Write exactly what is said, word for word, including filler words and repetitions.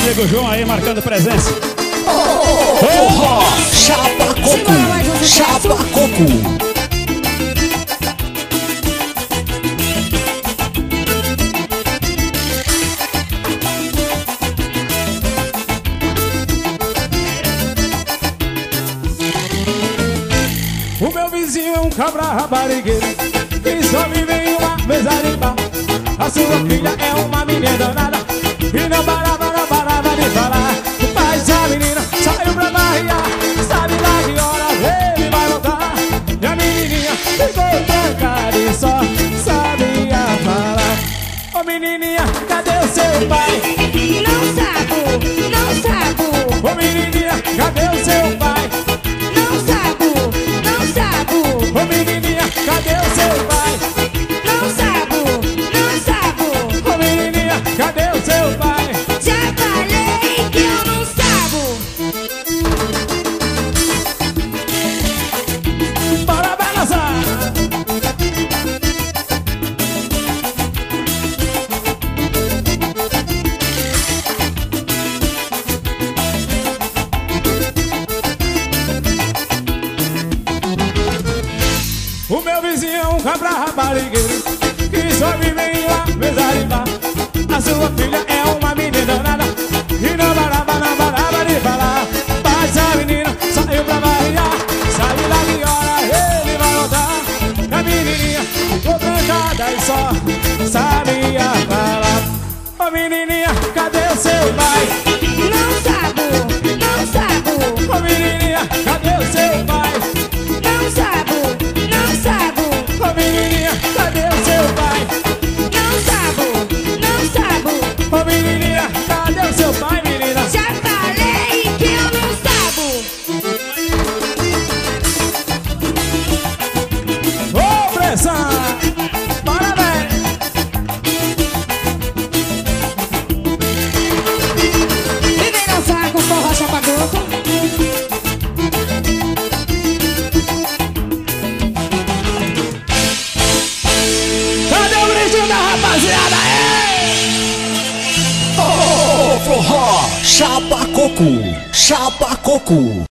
amigo João aí marcando presença. Forró, chapa coco, chapa coco. O meu vizinho é um cabra rabarigueiro que só vive em uma mesa de bar. A sua filha é uma menina danada e não parava, não parava de falar. Mas a menina saiu pra barrear, sabe lá que horas ele vai voltar. E a menininha ficou trancada e só sabia falar. Ô menininha, cadê o seu pai? Não sabo, não sabo. Ô menininha, cadê o seu pai? Não sabo, não sabo. Ô menininha, cadê o seu pai? Não sabo, não sabo. Ô menininha, cadê o seu pai? Já falei que eu não sabo. Bora balançar! O meu vizinho é um cabra rabarigueiro que só vive em uma mesa de bar. A sua filha é uma menina danada e não parava, não parava de falar. Mas a menina saiu pra variar, sabe lá que hora ele vai voltar. A menininha ficou trancada e só sabia falar. Ô menininha, cadê o seu pai? Não sabo, não sabo. Ô menininha, cadê o seu pai? Não sabo, não sabo. Ô menininha, cadê o seu pai? Não sabo, não sabo. Ô menininha, cadê o seu pai, menina? Já falei que eu não sabo. Ô pressão! Bora, velho! E vem dançar com forró chapa coco. Cadê o brilho da rapaziada? Forró, chapa coco, chapa coco.